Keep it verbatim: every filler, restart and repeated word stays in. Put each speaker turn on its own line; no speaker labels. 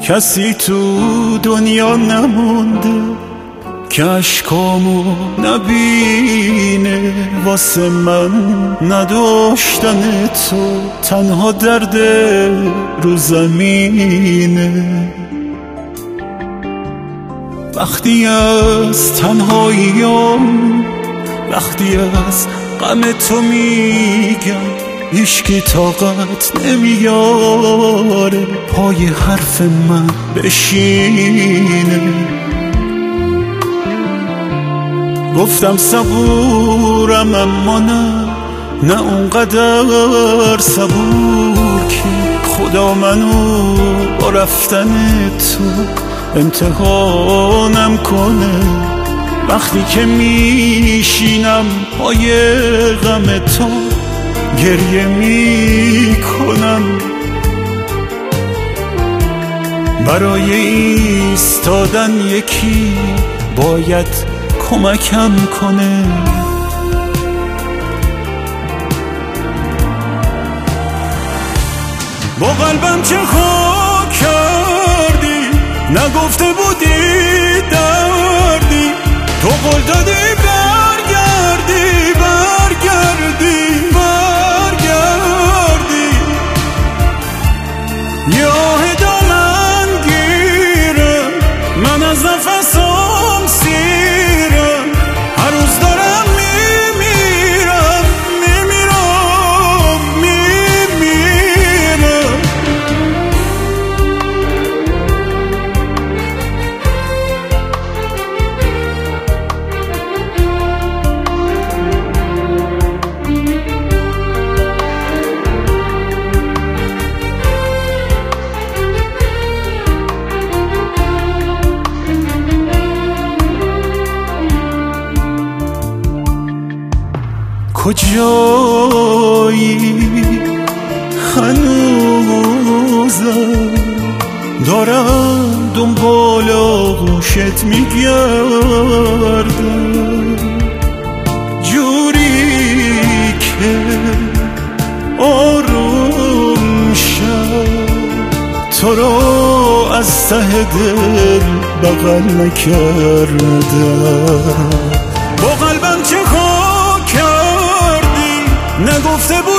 کسی تو دنیا نمونده که عشقامو نبینه. واسه من نداشتن تو تنها درد رو زمینه. وقتی از تنهاییام، وقتی از غم تو میگم، هیچکی طاقت نمیاره پای حرف من بشینه. گفتم صبورم اما نه، نه اونقدر صبور که خدا منو با رفتن تو امتحانم کنه. وقتی که میشینم پای غم تو گریه میکنم، برای ایستادن یکی باید کمکم کنه. با قلبم چه خاک کردی، نگفته بودی دردی، تو قول دادی برگردی برگردی برگردی. یاه دامن گیرم من از نفسم سیرم، هر روز دارم میمیرم میمیرم میمیرم. کجایی هنوزم دارم دنبال آغوشت میگردم، جوری که آروم شد تو رو از ته دل بغل نکردم. با قلبم چه خاک کردی، نگفته بود